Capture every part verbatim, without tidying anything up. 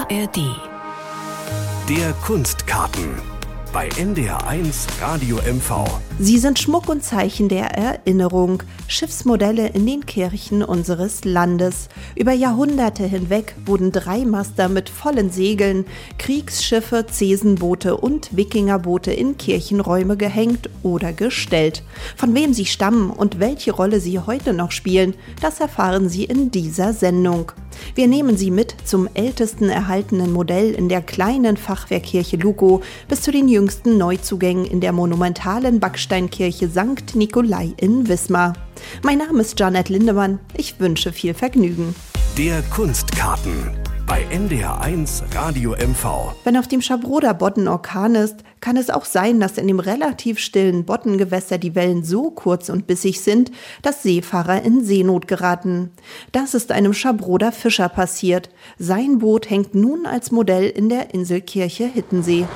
A R D. Der Kunstkarten bei N D R eins Radio M V. Sie sind Schmuck und Zeichen der Erinnerung, Schiffsmodelle in den Kirchen unseres Landes. Über Jahrhunderte hinweg wurden Dreimaster mit vollen Segeln, Kriegsschiffe, Zesenboote und Wikingerboote in Kirchenräume gehängt oder gestellt. Von wem sie stammen und welche Rolle sie heute noch spielen, das erfahren Sie in dieser Sendung. Wir nehmen Sie mit zum ältesten erhaltenen Modell in der kleinen Fachwerkkirche Lukow bis zu den jüngsten Neuzugängen in der monumentalen Backsteinkirche Sankt Nikolai in Wismar. Mein Name ist Janet Lindemann. Ich wünsche viel Vergnügen. Der Kunstkarten bei N D R eins Radio M V. Wenn auf dem Schabroder Bodden Orkan ist, kann es auch sein, dass in dem relativ stillen Boddengewässer die Wellen so kurz und bissig sind, dass Seefahrer in Seenot geraten. Das ist einem Schabroder Fischer passiert. Sein Boot hängt nun als Modell in der Inselkirche Hittensee.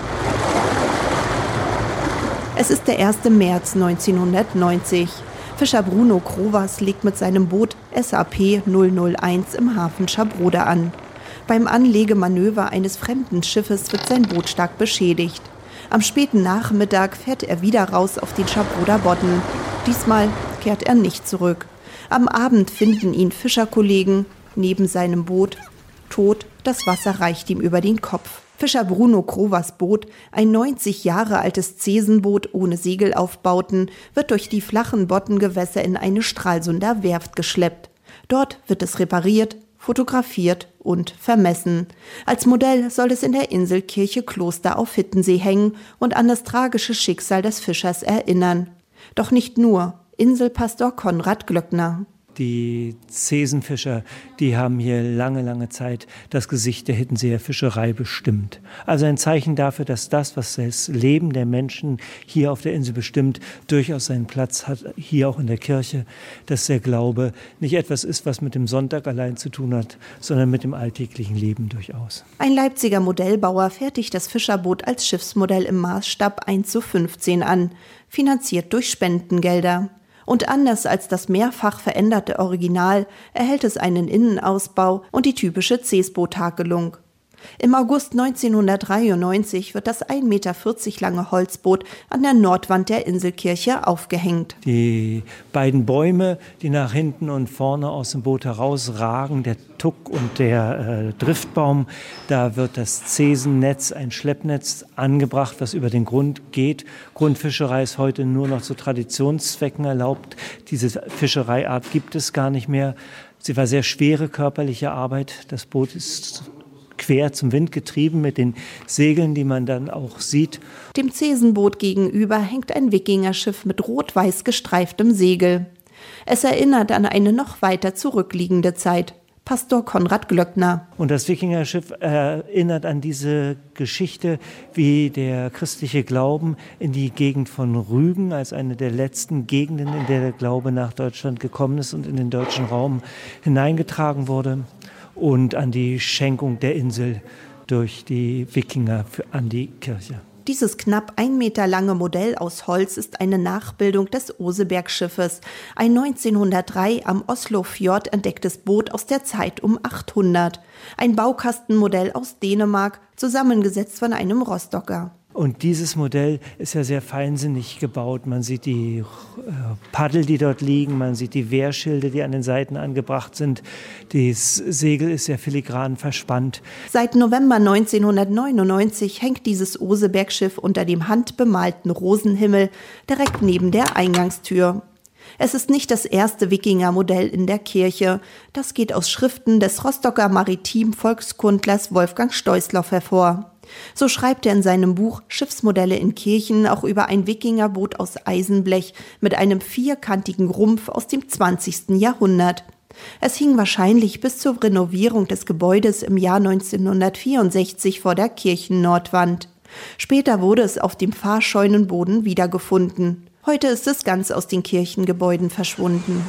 Es ist der erste März neunzehnhundertneunzig. Fischer Bruno Krovas legt mit seinem Boot S A P null null eins im Hafen Schabroder an. Beim Anlegemanöver eines fremden Schiffes wird sein Boot stark beschädigt. Am späten Nachmittag fährt er wieder raus auf den Schabroder Bodden. Diesmal kehrt er nicht zurück. Am Abend finden ihn Fischerkollegen neben seinem Boot tot. Das Wasser reicht ihm über den Kopf. Fischer Bruno Krovas Boot, ein neunzig Jahre altes Zesenboot ohne Segelaufbauten, wird durch die flachen Boddengewässer in eine Stralsunder Werft geschleppt. Dort wird es repariert, fotografiert und vermessen. Als Modell soll es in der Inselkirche Kloster auf Hittensee hängen und an das tragische Schicksal des Fischers erinnern. Doch nicht nur. Inselpastor Konrad Glöckner. Die Zesenfischer, die haben hier lange, lange Zeit das Gesicht der Hittenseer Fischerei bestimmt. Also ein Zeichen dafür, dass das, was das Leben der Menschen hier auf der Insel bestimmt, durchaus seinen Platz hat, hier auch in der Kirche, dass der Glaube nicht etwas ist, was mit dem Sonntag allein zu tun hat, sondern mit dem alltäglichen Leben durchaus. Ein Leipziger Modellbauer fertigt das Fischerboot als Schiffsmodell im Maßstab eins zu fünfzehn an, finanziert durch Spendengelder. Und anders als das mehrfach veränderte Original erhält es einen Innenausbau und die typische Cesbo-Takelung. Im August neunzehnhundertdreiundneunzig wird das ein Meter vierzig lange Holzboot an der Nordwand der Inselkirche aufgehängt. Die beiden Bäume, die nach hinten und vorne aus dem Boot herausragen, der Tuck und der äh, Driftbaum, da wird das Zesennetz, ein Schleppnetz, angebracht, was über den Grund geht. Grundfischerei ist heute nur noch zu Traditionszwecken erlaubt. Diese Fischereiart gibt es gar nicht mehr. Sie war sehr schwere körperliche Arbeit. Das Boot ist quer zum Wind getrieben mit den Segeln, die man dann auch sieht. Dem Zesenboot gegenüber hängt ein Wikingerschiff mit rot-weiß gestreiftem Segel. Es erinnert an eine noch weiter zurückliegende Zeit. Pastor Konrad Glöckner. Und das Wikingerschiff erinnert an diese Geschichte, wie der christliche Glauben in die Gegend von Rügen als eine der letzten Gegenden, in der der Glaube nach Deutschland gekommen ist und in den deutschen Raum hineingetragen wurde. Und an die Schenkung der Insel durch die Wikinger für, an die Kirche. Dieses knapp ein Meter lange Modell aus Holz ist eine Nachbildung des Osebergschiffes, ein neunzehnhundertdrei am Oslofjord entdecktes Boot aus der Zeit um achthundert. Ein Baukastenmodell aus Dänemark, zusammengesetzt von einem Rostocker. Und dieses Modell ist ja sehr feinsinnig gebaut. Man sieht die äh, Paddel, die dort liegen, man sieht die Wehrschilde, die an den Seiten angebracht sind. Das Segel ist sehr filigran verspannt. Seit November neunzehnhundertneunundneunzig hängt dieses Osebergschiff unter dem handbemalten Rosenhimmel direkt neben der Eingangstür. Es ist nicht das erste Wikingermodell in der Kirche. Das geht aus Schriften des Rostocker Maritim-Volkskundlers Wolfgang Stoisloff hervor. So schreibt er in seinem Buch Schiffsmodelle in Kirchen auch über ein Wikingerboot aus Eisenblech mit einem vierkantigen Rumpf aus dem zwanzigsten Jahrhundert. Es hing wahrscheinlich bis zur Renovierung des Gebäudes im Jahr neunzehnhundertvierundsechzig vor der Kirchennordwand. Später wurde es auf dem Fahrscheunenboden wiedergefunden. Heute ist es ganz aus den Kirchengebäuden verschwunden.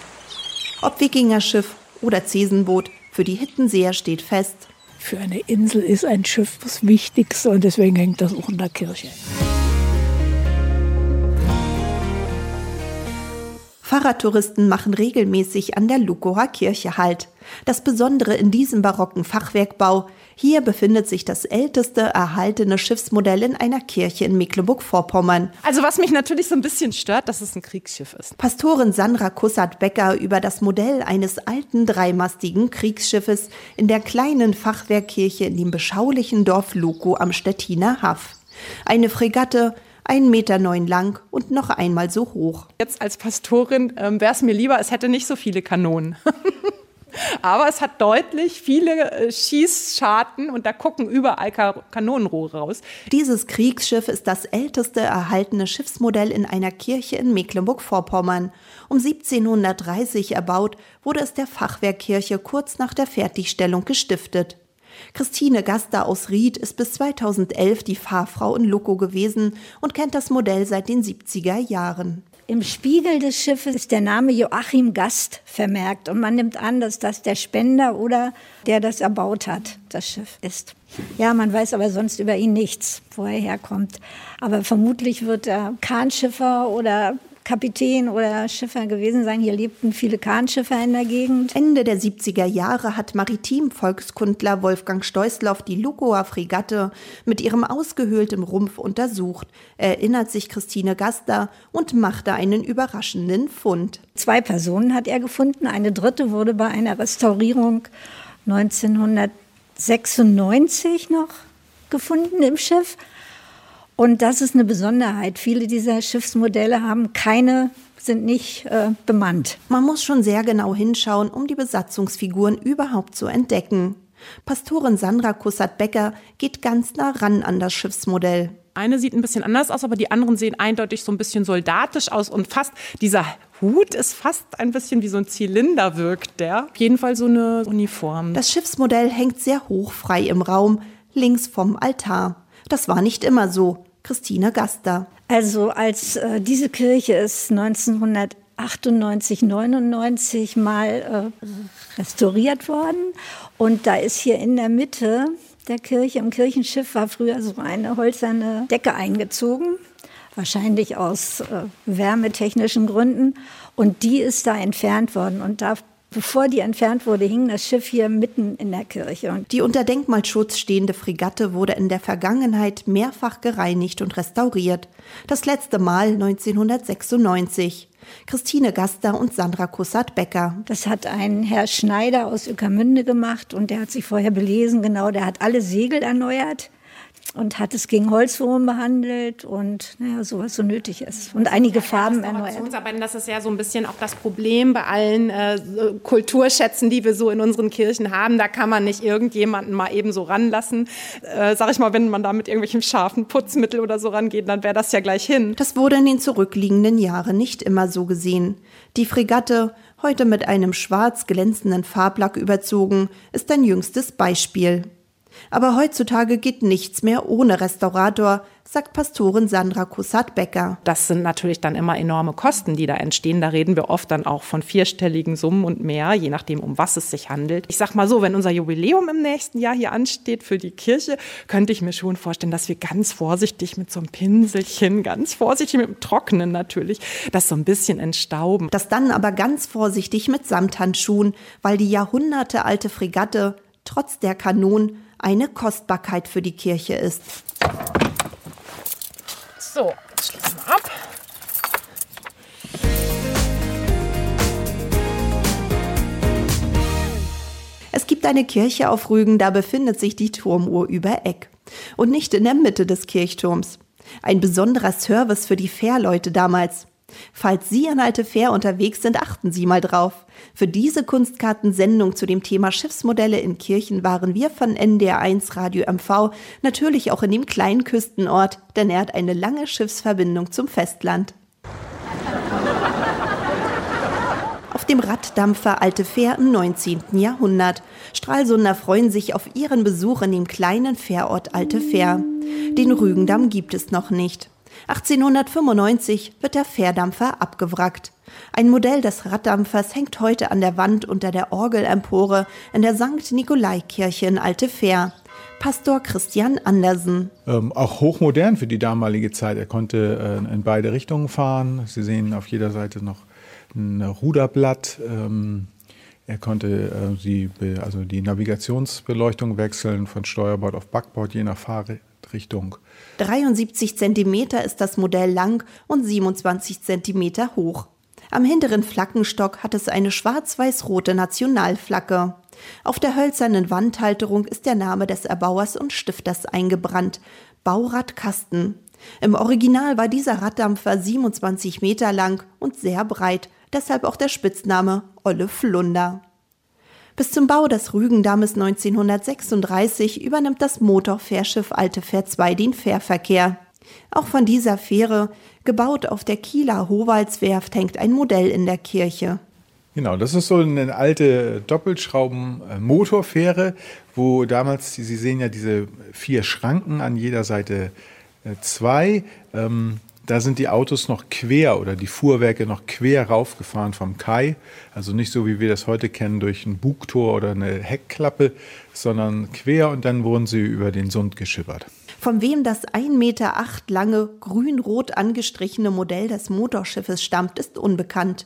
Ob Wikingerschiff oder Zesenboot, für die Hittenseer steht fest: Für eine Insel ist ein Schiff das Wichtigste und deswegen hängt das auch in der Kirche. Fahrradtouristen machen regelmäßig an der Lukower Kirche Halt. Das Besondere in diesem barocken Fachwerkbau: Hier befindet sich das älteste erhaltene Schiffsmodell in einer Kirche in Mecklenburg-Vorpommern. Also was mich natürlich so ein bisschen stört, dass es ein Kriegsschiff ist. Pastorin Sandra Kussert-Becker über das Modell eines alten dreimastigen Kriegsschiffes in der kleinen Fachwerkkirche in dem beschaulichen Dorf Lukow am Stettiner Haff. Eine Fregatte, ein Meter neun lang und noch einmal so hoch. Jetzt als Pastorin ähm, wäre es mir lieber, es hätte nicht so viele Kanonen. Aber es hat deutlich viele äh, Schießscharten und da gucken überall Ka- Kanonenrohre raus. Dieses Kriegsschiff ist das älteste erhaltene Schiffsmodell in einer Kirche in Mecklenburg-Vorpommern. Um siebzehnhundertdreißig erbaut, wurde es der Fachwerkkirche kurz nach der Fertigstellung gestiftet. Christine Gaster aus Ried ist bis zweitausendelf die Fahrfrau in Lukow gewesen und kennt das Modell seit den siebziger Jahren. Im Spiegel des Schiffes ist der Name Joachim Gast vermerkt und man nimmt an, dass das der Spender oder der das erbaut hat, das Schiff ist. Ja, man weiß aber sonst über ihn nichts, wo er herkommt. Aber vermutlich wird er Kahnschiffer oder Kapitän oder Schiffer gewesen sein. Hier lebten viele Kahnschiffer in der Gegend. Ende der siebziger Jahre hat Maritim-Volkskundler Wolfgang Steusloff die Lukower Fregatte mit ihrem ausgehöhlten Rumpf untersucht, erinnert sich Christine Gaster und machte einen überraschenden Fund. Zwei Personen hat er gefunden. Eine dritte wurde bei einer Restaurierung neunzehnhundertsechsundneunzig noch gefunden im Schiff. Und das ist eine Besonderheit. Viele dieser Schiffsmodelle haben keine, sind nicht äh, bemannt. Man muss schon sehr genau hinschauen, um die Besatzungsfiguren überhaupt zu entdecken. Pastorin Sandra Kussert-Becker geht ganz nah ran an das Schiffsmodell. Eine sieht ein bisschen anders aus, aber die anderen sehen eindeutig so ein bisschen soldatisch aus und fast dieser Hut ist fast ein bisschen wie so ein Zylinder, wirkt der. Auf jeden Fall so eine Uniform. Das Schiffsmodell hängt sehr hochfrei im Raum, links vom Altar. Das war nicht immer so. Christine Gaster. Also als äh, diese Kirche ist neunzehnhundertachtundneunzig, neunundneunzig mal äh, restauriert worden. Und da ist hier in der Mitte der Kirche, im Kirchenschiff, war früher so eine hölzerne Decke eingezogen. Wahrscheinlich aus äh, wärmetechnischen Gründen. Und die ist da entfernt worden. Und da Bevor die entfernt wurde, hing das Schiff hier mitten in der Kirche. Und die unter Denkmalschutz stehende Fregatte wurde in der Vergangenheit mehrfach gereinigt und restauriert. Das letzte Mal neunzehnhundertsechsundneunzig. Christine Gaster und Sandra Kussert-Becker. Das hat ein Herr Schneider aus Ueckermünde gemacht und der hat sich vorher belesen, genau, der hat alle Segel erneuert und hat es gegen Holzwurm behandelt und naja, sowas so nötig ist. Und einige Farben erneuert. Das ist ja so ein bisschen auch das Problem bei allen äh, Kulturschätzen, die wir so in unseren Kirchen haben. Da kann man nicht irgendjemanden mal eben so ranlassen. Äh, sag ich mal, wenn man da mit irgendwelchem scharfen Putzmittel oder so rangeht, dann wäre das ja gleich hin. Das wurde in den zurückliegenden Jahren nicht immer so gesehen. Die Fregatte, heute mit einem schwarz glänzenden Farblack überzogen, ist ein jüngstes Beispiel. Aber heutzutage geht nichts mehr ohne Restaurator, sagt Pastorin Sandra Kussert-Becker. Das sind natürlich dann immer enorme Kosten, die da entstehen. Da reden wir oft dann auch von vierstelligen Summen und mehr, je nachdem, um was es sich handelt. Ich sag mal so, wenn unser Jubiläum im nächsten Jahr hier ansteht für die Kirche, könnte ich mir schon vorstellen, dass wir ganz vorsichtig mit so einem Pinselchen, ganz vorsichtig mit dem Trocknen natürlich, das so ein bisschen entstauben. Das dann aber ganz vorsichtig mit Samthandschuhen, weil die jahrhundertealte Fregatte trotz der Kanonen eine Kostbarkeit für die Kirche ist. So, jetzt schließen wir ab. Es gibt eine Kirche auf Rügen, da befindet sich die Turmuhr über Eck. Und nicht in der Mitte des Kirchturms. Ein besonderer Service für die Fährleute damals. Falls Sie an Alte Fähr unterwegs sind, achten Sie mal drauf. Für diese Kunstkartensendung zu dem Thema Schiffsmodelle in Kirchen waren wir von N D R eins Radio M V natürlich auch in dem kleinen Küstenort, denn er hat eine lange Schiffsverbindung zum Festland. Auf dem Raddampfer Alte Fähr im neunzehnten Jahrhundert. Stralsunder freuen sich auf ihren Besuch in dem kleinen Fährort Alte Fähr. Den Rügendamm gibt es noch nicht. achtzehnhundertfünfundneunzig wird der Fährdampfer abgewrackt. Ein Modell des Raddampfers hängt heute an der Wand unter der Orgelempore in der Sankt Nikolai-Kirche in Alte Fähr. Pastor Christian Andersen. Ähm, auch hochmodern für die damalige Zeit. Er konnte äh, in beide Richtungen fahren. Sie sehen auf jeder Seite noch ein Ruderblatt. Ähm, er konnte äh, die, also die Navigationsbeleuchtung wechseln von Steuerbord auf Backbord, je nach Fahrrichtung. dreiundsiebzig Zentimeter ist das Modell lang und siebenundzwanzig Zentimeter hoch. Am hinteren Flaggenstock hat es eine schwarz-weiß-rote Nationalflagge. Auf der hölzernen Wandhalterung ist der Name des Erbauers und Stifters eingebrannt: Baurad Kasten. Im Original war dieser Raddampfer siebenundzwanzig Meter lang und sehr breit, deshalb auch der Spitzname Olle Flunder. Bis zum Bau des Rügendammes neunzehnhundertsechsunddreißig übernimmt das Motorfährschiff Alte Fähr zwei den Fährverkehr. Auch von dieser Fähre, gebaut auf der Kieler Howaldswerft, hängt ein Modell in der Kirche. Genau, das ist so eine alte Doppelschrauben-Motorfähre, wo damals, Sie sehen ja diese vier Schranken an jeder Seite äh, zwei, ähm, da sind die Autos noch quer oder die Fuhrwerke noch quer raufgefahren vom Kai. Also nicht so, wie wir das heute kennen, durch ein Bugtor oder eine Heckklappe, sondern quer, und dann wurden sie über den Sund geschippert. Von wem das ein Meter acht lange, grün-rot angestrichene Modell des Motorschiffes stammt, ist unbekannt.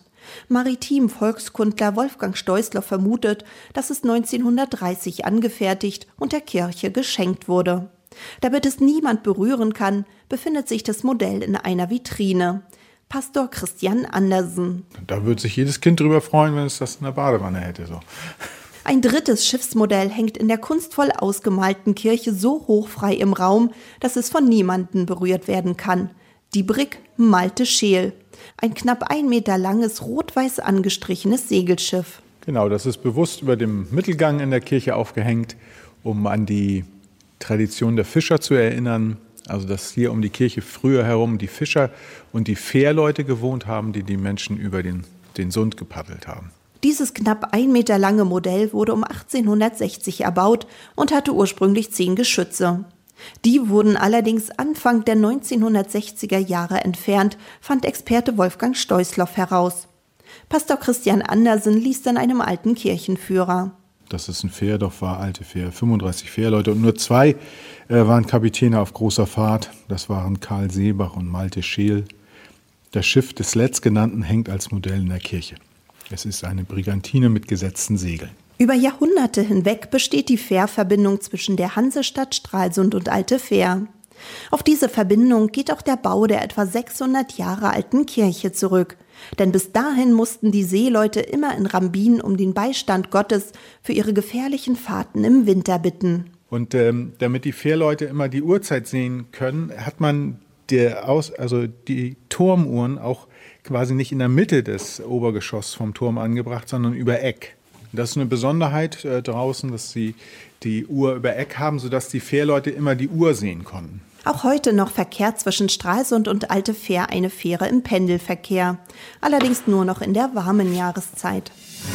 Maritim-Volkskundler Wolfgang Steußler vermutet, dass es neunzehnhundertdreißig angefertigt und der Kirche geschenkt wurde. Damit es niemand berühren kann, befindet sich das Modell in einer Vitrine. Pastor Christian Andersen. Da würde sich jedes Kind drüber freuen, wenn es das in der Badewanne hätte. So. Ein drittes Schiffsmodell hängt in der kunstvoll ausgemalten Kirche so hochfrei im Raum, dass es von niemandem berührt werden kann. Die Brigg Malte Scheel. Ein knapp ein Meter langes, rot-weiß angestrichenes Segelschiff. Genau, das ist bewusst über dem Mittelgang in der Kirche aufgehängt, um an die Tradition der Fischer zu erinnern. Also dass hier um die Kirche früher herum die Fischer und die Fährleute gewohnt haben, die die Menschen über den, den Sund gepaddelt haben. Dieses knapp ein Meter lange Modell wurde um achtzehnhundertsechzig erbaut und hatte ursprünglich zehn Geschütze. Die wurden allerdings Anfang der neunzehnhundertsechziger Jahre entfernt, fand Experte Wolfgang Steußloff heraus. Pastor Christian Andersen liest in einem alten Kirchenführer. Dass es ein Fährdorf war, alte Fähr, fünfunddreißig Fährleute, und nur zwei äh, waren Kapitäne auf großer Fahrt. Das waren Karl Seebach und Malte Scheel. Das Schiff des Letztgenannten hängt als Modell in der Kirche. Es ist eine Brigantine mit gesetzten Segeln. Über Jahrhunderte hinweg besteht die Fährverbindung zwischen der Hansestadt Stralsund und Alte Fähr. Auf diese Verbindung geht auch der Bau der etwa sechshundert Jahre alten Kirche zurück. Denn bis dahin mussten die Seeleute immer in Rambin um den Beistand Gottes für ihre gefährlichen Fahrten im Winter bitten. Und ähm, damit die Fährleute immer die Uhrzeit sehen können, hat man der Aus, also die Turmuhren auch quasi nicht in der Mitte des Obergeschosses vom Turm angebracht, sondern über Eck. Das ist eine Besonderheit äh, draußen, dass sie die Uhr über Eck haben, sodass die Fährleute immer die Uhr sehen konnten. Auch heute noch verkehrt zwischen Stralsund und Alte Fähr eine Fähre im Pendelverkehr. Allerdings nur noch in der warmen Jahreszeit.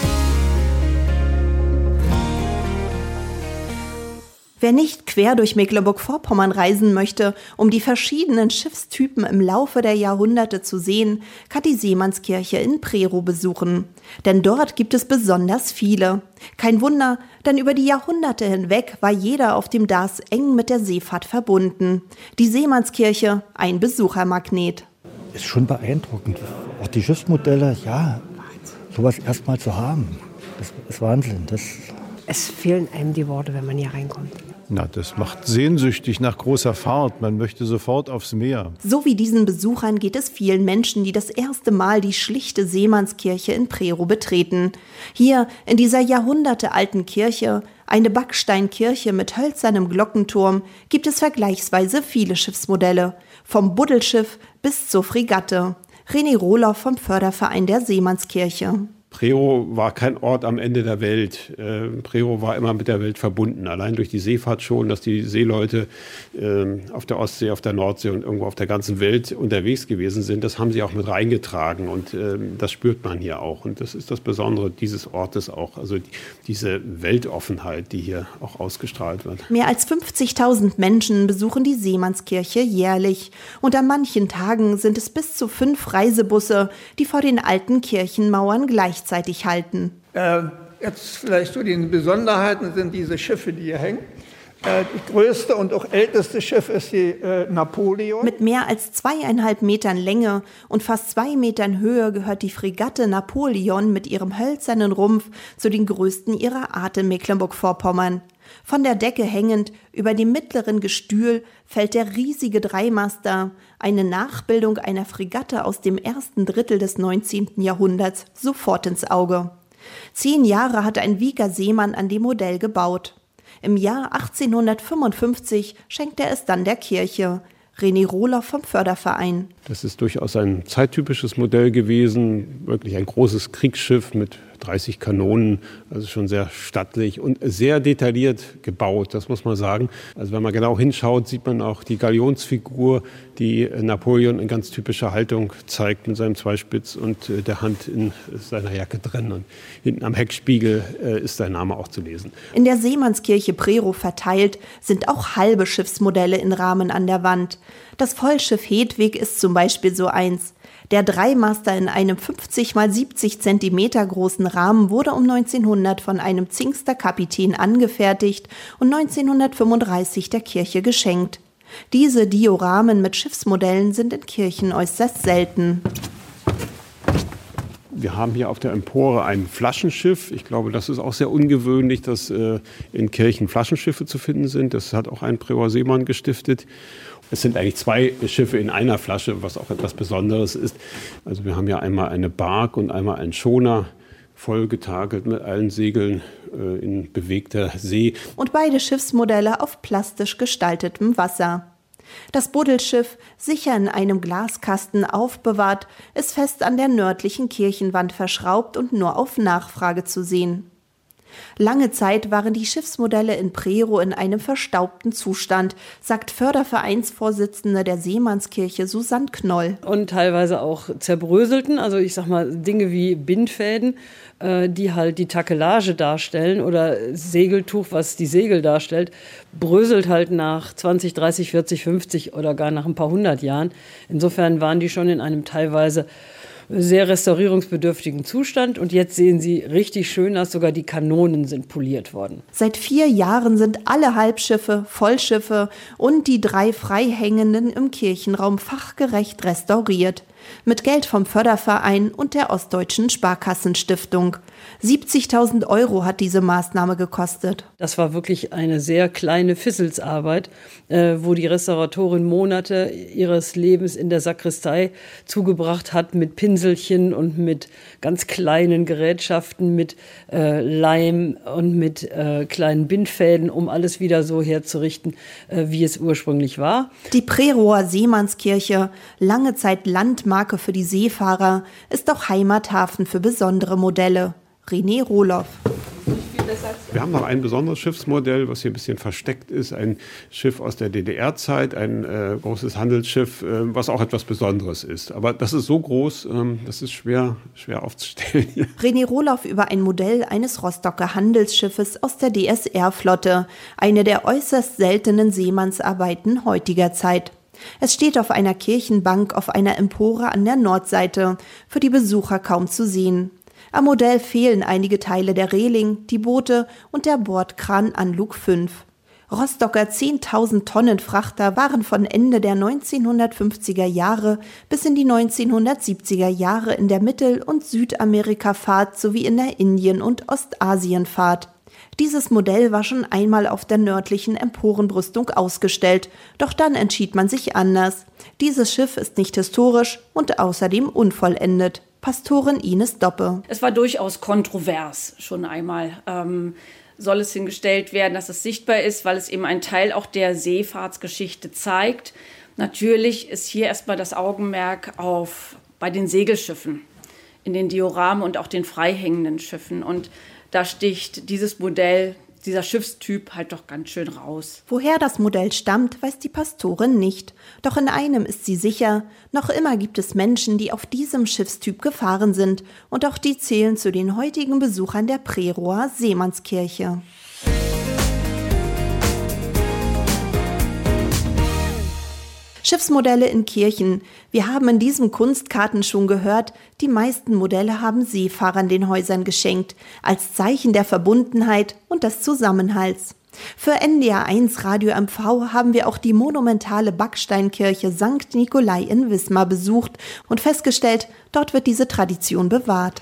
Wer nicht quer durch Mecklenburg-Vorpommern reisen möchte, um die verschiedenen Schiffstypen im Laufe der Jahrhunderte zu sehen, kann die Seemannskirche in Prerow besuchen. Denn dort gibt es besonders viele. Kein Wunder, denn über die Jahrhunderte hinweg war jeder auf dem Darß eng mit der Seefahrt verbunden. Die Seemannskirche, ein Besuchermagnet. Ist schon beeindruckend. Auch die Schiffsmodelle, ja, sowas erstmal zu haben, das ist Wahnsinn. Das Es fehlen einem die Worte, wenn man hier reinkommt. Na, das macht sehnsüchtig nach großer Fahrt. Man möchte sofort aufs Meer. So wie diesen Besuchern geht es vielen Menschen, die das erste Mal die schlichte Seemannskirche in Prerow betreten. Hier in dieser jahrhundertealten Kirche, eine Backsteinkirche mit hölzernem Glockenturm, gibt es vergleichsweise viele Schiffsmodelle. Vom Buddelschiff bis zur Fregatte. René Rohloff vom Förderverein der Seemannskirche. Prerow war kein Ort am Ende der Welt. Äh, Prerow war immer mit der Welt verbunden. Allein durch die Seefahrt schon, dass die Seeleute äh, auf der Ostsee, auf der Nordsee und irgendwo auf der ganzen Welt unterwegs gewesen sind. Das haben sie auch mit reingetragen und äh, das spürt man hier auch. Und das ist das Besondere dieses Ortes auch. Also die, diese Weltoffenheit, die hier auch ausgestrahlt wird. Mehr als fünfzigtausend Menschen besuchen die Seemannskirche jährlich. Und an manchen Tagen sind es bis zu fünf Reisebusse, die vor den alten Kirchenmauern gleichzeitig halten. Äh, jetzt vielleicht zu den Besonderheiten sind diese Schiffe, die hier hängen. Das größte und auch älteste Schiff ist die äh, Napoleon. Mit mehr als zweieinhalb Metern Länge und fast zwei Metern Höhe gehört die Fregatte Napoleon mit ihrem hölzernen Rumpf zu den größten ihrer Art in Mecklenburg-Vorpommern. Von der Decke hängend über dem mittleren Gestühl fällt der riesige Dreimaster, eine Nachbildung einer Fregatte aus dem ersten Drittel des neunzehnten Jahrhunderts, sofort ins Auge. Zehn Jahre hatte ein Wieker Seemann an dem Modell gebaut. Im Jahr achtzehnhundertfünfundfünfzig schenkte er es dann der Kirche. René Rohloff vom Förderverein. Das ist durchaus ein zeittypisches Modell gewesen, wirklich ein großes Kriegsschiff mit dreißig Kanonen, also schon sehr stattlich und sehr detailliert gebaut, das muss man sagen. Also wenn man genau hinschaut, sieht man auch die Galionsfigur, die Napoleon in ganz typischer Haltung zeigt mit seinem Zweispitz und der Hand in seiner Jacke drin. Und hinten am Heckspiegel ist sein Name auch zu lesen. In der Seemannskirche Prerow verteilt sind auch halbe Schiffsmodelle in Rahmen an der Wand. Das Vollschiff Hedwig ist zum Beispiel so eins. Der Dreimaster in einem fünfzig mal siebzig Zentimeter großen Rahmen wurde um neunzehnhundert von einem Zingster Kapitän angefertigt und neunzehnhundertfünfunddreißig der Kirche geschenkt. Diese Dioramen mit Schiffsmodellen sind in Kirchen äußerst selten. Wir haben hier auf der Empore ein Flaschenschiff. Ich glaube, das ist auch sehr ungewöhnlich, dass äh, in Kirchen Flaschenschiffe zu finden sind. Das hat auch ein Prerower Seemann gestiftet. Es sind eigentlich zwei Schiffe in einer Flasche, was auch etwas Besonderes ist. Also wir haben ja einmal eine Bark und einmal einen Schoner, voll getakelt mit allen Segeln äh, in bewegter See. Und beide Schiffsmodelle auf plastisch gestaltetem Wasser. Das Buddelschiff, sicher in einem Glaskasten aufbewahrt, ist fest an der nördlichen Kirchenwand verschraubt und nur auf Nachfrage zu sehen. Lange Zeit waren die Schiffsmodelle in Prerow in einem verstaubten Zustand, sagt Fördervereinsvorsitzende der Seemannskirche Susanne Knoll. Und teilweise auch zerbröselten, also ich sag mal Dinge wie Bindfäden, äh, die halt die Takelage darstellen oder Segeltuch, was die Segel darstellt, bröselt halt nach zwanzig, dreißig, vierzig, fünfzig oder gar nach ein paar hundert Jahren. Insofern waren die schon in einem teilweise sehr restaurierungsbedürftigen Zustand und jetzt sehen sie richtig schön aus, sogar die Kanonen sind poliert worden. Seit vier Jahren sind alle Halbschiffe, Vollschiffe und die drei Freihängenden im Kirchenraum fachgerecht restauriert. Mit Geld vom Förderverein und der Ostdeutschen Sparkassenstiftung. siebzigtausend Euro hat diese Maßnahme gekostet. Das war wirklich eine sehr kleine Fisselsarbeit, äh, wo die Restauratorin Monate ihres Lebens in der Sakristei zugebracht hat mit Pinselchen und mit ganz kleinen Gerätschaften, mit äh, Leim und mit äh, kleinen Bindfäden, um alles wieder so herzurichten, äh, wie es ursprünglich war. Die Prerower Seemannskirche, lange Zeit Landmarke für die Seefahrer, ist auch Heimathafen für besondere Modelle. René Rohloff. Wir haben noch ein besonderes Schiffsmodell, was hier ein bisschen versteckt ist. Ein Schiff aus der D D R-Zeit, ein äh, großes Handelsschiff, äh, was auch etwas Besonderes ist. Aber das ist so groß, ähm, das ist schwer, schwer aufzustellen. René Rohloff über ein Modell eines Rostocker Handelsschiffes aus der D S R-Flotte, eine der äußerst seltenen Seemannsarbeiten heutiger Zeit. Es steht auf einer Kirchenbank auf einer Empore an der Nordseite, für die Besucher kaum zu sehen. Am Modell fehlen einige Teile der Reling, die Boote und der Bordkran Anlug fünf. Rostocker zehntausend Tonnen Frachter waren von Ende der neunzehnhundertfünfziger Jahre bis in die neunzehnhundertsiebziger Jahre in der Mittel- und Südamerikafahrt sowie in der Indien- und Ostasienfahrt. Dieses Modell war schon einmal auf der nördlichen Emporenbrüstung ausgestellt, doch dann entschied man sich anders. Dieses Schiff ist nicht historisch und außerdem unvollendet. Pastorin Ines Doppe. Es war durchaus kontrovers schon einmal. Ähm, soll es hingestellt werden, dass es sichtbar ist, weil es eben einen Teil auch der Seefahrtsgeschichte zeigt. Natürlich ist hier erstmal das Augenmerk auf bei den Segelschiffen, in den Dioramen und auch den freihängenden Schiffen. Und da sticht dieses Modell, dieser Schiffstyp halt doch ganz schön raus. Woher das Modell stammt, weiß die Pastorin nicht. Doch in einem ist sie sicher, noch immer gibt es Menschen, die auf diesem Schiffstyp gefahren sind. Und auch die zählen zu den heutigen Besuchern der Prerower Seemannskirche. Schiffsmodelle in Kirchen. Wir haben in diesem Kunstkarten schon gehört, die meisten Modelle haben Seefahrern den Häusern geschenkt, als Zeichen der Verbundenheit und des Zusammenhalts. Für N D R eins Radio M V haben wir auch die monumentale Backsteinkirche Sankt Nikolai in Wismar besucht und festgestellt, dort wird diese Tradition bewahrt.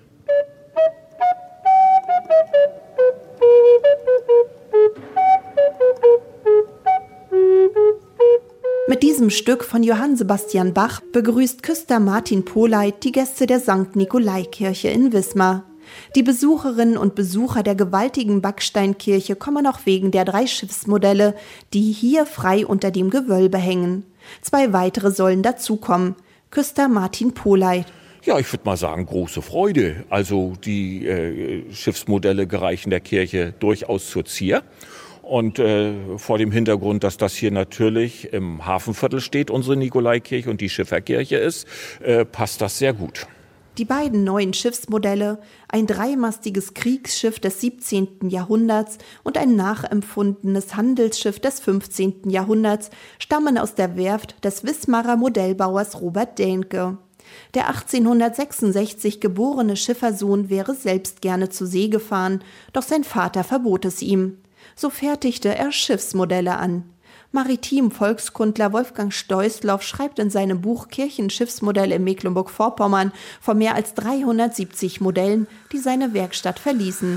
Mit diesem Stück von Johann Sebastian Bach begrüßt Küster Martin Pohleit die Gäste der Sankt Nikolai-Kirche in Wismar. Die Besucherinnen und Besucher der gewaltigen Backsteinkirche kommen auch wegen der drei Schiffsmodelle, die hier frei unter dem Gewölbe hängen. Zwei weitere sollen dazukommen. Küster Martin Pohleit. Ja, ich würde mal sagen, große Freude. Also die äh, Schiffsmodelle gereichen der Kirche durchaus zur Zier. Und äh, vor dem Hintergrund, dass das hier natürlich im Hafenviertel steht, unsere Nikolaikirche und die Schifferkirche ist, äh, passt das sehr gut. Die beiden neuen Schiffsmodelle, ein dreimastiges Kriegsschiff des siebzehnten Jahrhunderts und ein nachempfundenes Handelsschiff des fünfzehnten Jahrhunderts, stammen aus der Werft des Wismarer Modellbauers Robert Dähnke. Der achtzehnhundertsechsundsechzig geborene Schiffersohn wäre selbst gerne zur See gefahren, doch sein Vater verbot es ihm. So fertigte er Schiffsmodelle an. Maritim-Volkskundler Wolfgang Steusloff schreibt in seinem Buch Kirchenschiffsmodelle in Mecklenburg-Vorpommern von mehr als dreihundertsiebzig Modellen, die seine Werkstatt verließen.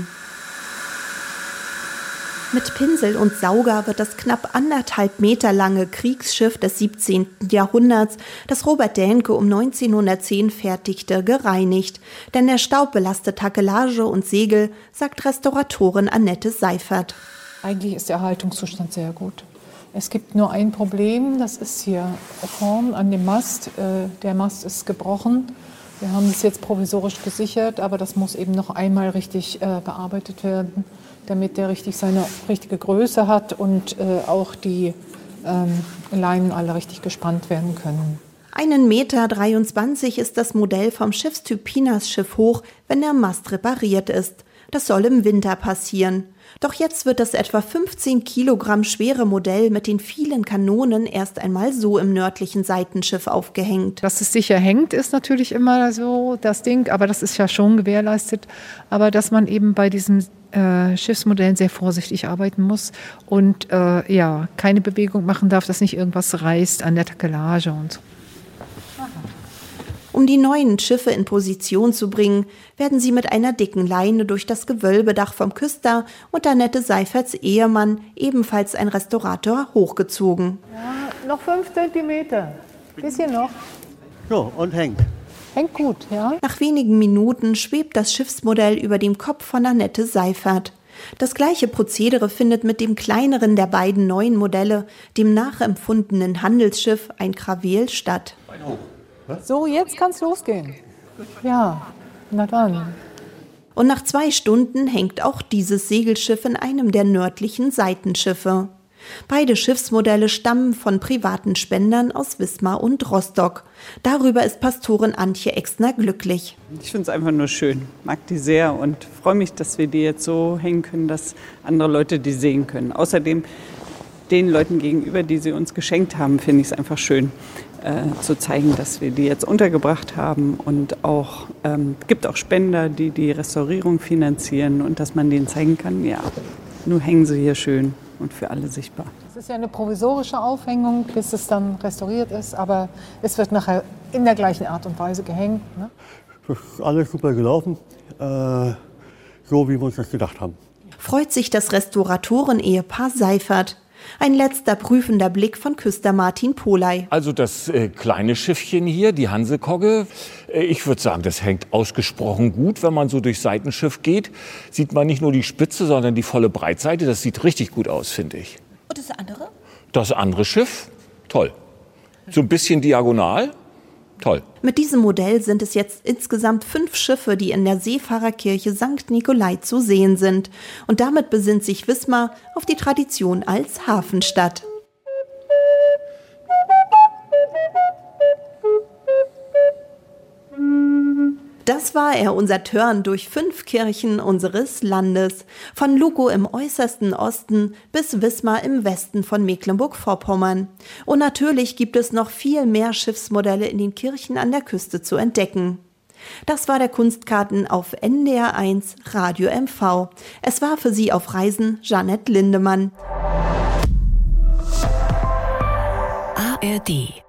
Mit Pinsel und Sauger wird das knapp anderthalb Meter lange Kriegsschiff des siebzehnten Jahrhunderts, das Robert Dähnke um neunzehnhundertzehn fertigte, gereinigt. Denn der Staub belastet Takelage und Segel, sagt Restauratorin Annette Seifert. Eigentlich ist der Erhaltungszustand sehr gut. Es gibt nur ein Problem, das ist hier vorn an dem Mast. Der Mast ist gebrochen. Wir haben es jetzt provisorisch gesichert, aber das muss eben noch einmal richtig bearbeitet werden, damit der richtig seine richtige Größe hat und auch die Leinen alle richtig gespannt werden können. Einen Meter dreiundzwanzig ist das Modell vom Schiffstyp Pinas-Schiff hoch, wenn der Mast repariert ist. Das soll im Winter passieren. Doch jetzt wird das etwa fünfzehn Kilogramm schwere Modell mit den vielen Kanonen erst einmal so im nördlichen Seitenschiff aufgehängt. Dass es sicher hängt, ist natürlich immer so das Ding, aber das ist ja schon gewährleistet. Aber dass man eben bei diesen äh, Schiffsmodellen sehr vorsichtig arbeiten muss und äh, ja, keine Bewegung machen darf, dass nicht irgendwas reißt an der Takelage und so. Um die neuen Schiffe in Position zu bringen, werden sie mit einer dicken Leine durch das Gewölbedach vom Küster und Annette Seiferts Ehemann, ebenfalls ein Restaurator, hochgezogen. Ja, noch fünf Zentimeter. Bisschen noch. So, und hängt. Hängt gut, ja. Nach wenigen Minuten schwebt das Schiffsmodell über dem Kopf von Annette Seifert. Das gleiche Prozedere findet mit dem kleineren der beiden neuen Modelle, dem nachempfundenen Handelsschiff, ein Krawel, statt. So, jetzt kann's losgehen. Ja, na dann. Und nach zwei Stunden hängt auch dieses Segelschiff in einem der nördlichen Seitenschiffe. Beide Schiffsmodelle stammen von privaten Spendern aus Wismar und Rostock. Darüber ist Pastorin Antje Exner glücklich. Ich finde es einfach nur schön, mag die sehr und freue mich, dass wir die jetzt so hängen können, dass andere Leute die sehen können. Außerdem den Leuten gegenüber, die sie uns geschenkt haben, finde ich es einfach schön, äh, zu zeigen, dass wir die jetzt untergebracht haben. Und auch ähm, gibt auch Spender, die die Restaurierung finanzieren und dass man denen zeigen kann, ja, nur hängen sie hier schön und für alle sichtbar. Es ist ja eine provisorische Aufhängung, bis es dann restauriert ist, aber es wird nachher in der gleichen Art und Weise gehängt. Ne? Das ist alles super gelaufen, äh, so wie wir uns das gedacht haben. Freut sich das Restauratoren-Ehepaar Seifert. Ein letzter prüfender Blick von Küster Martin Pohleit. Also das äh, kleine Schiffchen hier, die Hansekogge, äh, ich würde sagen, das hängt ausgesprochen gut. Wenn man so durchs Seitenschiff geht, sieht man nicht nur die Spitze, sondern die volle Breitseite. Das sieht richtig gut aus, finde ich. Und das andere? Das andere Schiff, toll. So ein bisschen diagonal, toll. Mit diesem Modell sind es jetzt insgesamt fünf Schiffe, die in der Seefahrerkirche Sankt Nikolai zu sehen sind. Und damit besinnt sich Wismar auf die Tradition als Hafenstadt. Das war er, unser Turn durch fünf Kirchen unseres Landes. Von Lugow im äußersten Osten bis Wismar im Westen von Mecklenburg-Vorpommern. Und natürlich gibt es noch viel mehr Schiffsmodelle in den Kirchen an der Küste zu entdecken. Das war der Kunstkarten auf N D R eins Radio M V. Es war für Sie auf Reisen Jeanette Lindemann. A R D